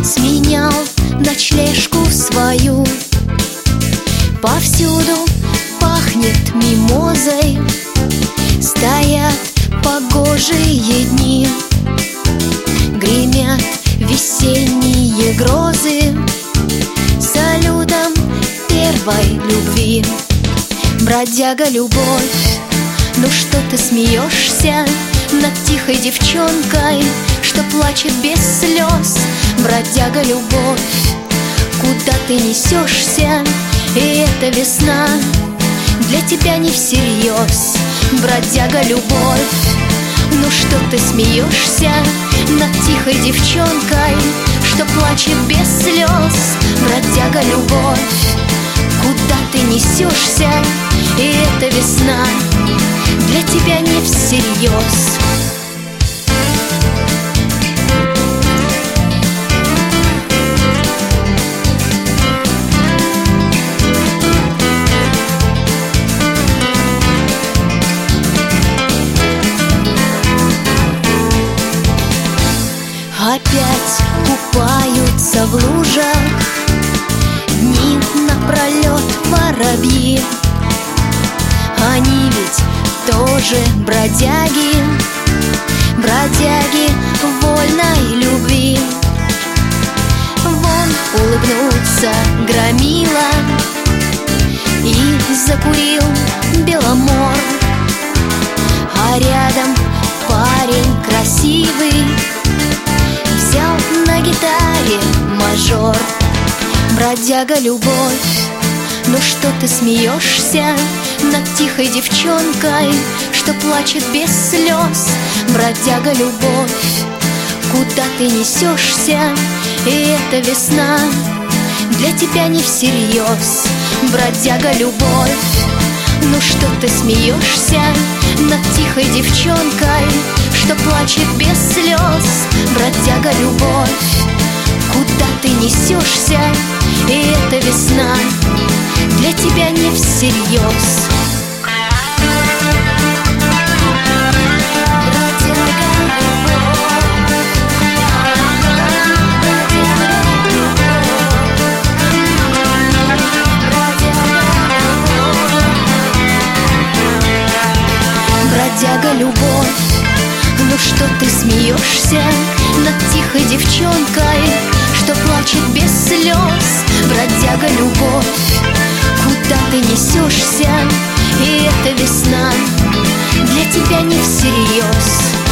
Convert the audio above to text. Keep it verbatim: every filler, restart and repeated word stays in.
сменял ночлежку свою. Повсюду пахнет мимозой, стоят погожие дни, гремят весенние грозы салютом первой любви. Бродяга, любовь, ну что ты смеешься над тихой девчонкой, что плачет без слез? Бродяга, любовь, куда ты несешься? И эта весна для тебя не всерьез. Бродяга, любовь, ну что ты смеешься над тихой девчонкой, что плачет без слез? Бродяга, любовь, куда ты несешься? И эта весна для тебя не всерьез. Опять купаются в лужах дни напролет воробьи. Они ведь тоже бродяги, бродяги вольной любви. Вон улыбнулся громила и закурил беломор, а рядом парень красивый взял на гитаре мажор. Бродяга, любовь, ну что ты смеешься над тихой девчонкой, что плачет без слез? Бродяга, любовь, куда ты несешься? И эта весна для тебя не всерьез. Бродяга, любовь, ну что ты смеешься над тихой девчонкой, что плачет без слез? Бродяга, любовь, куда ты несешься? И эта весна для тебя не всерьез. Бродяга, любовь, ну что ты смеешься над тихой девчонкой, что плачет без слез? Бродяга, любовь, куда ты несешься? И эта весна для тебя не всерьез.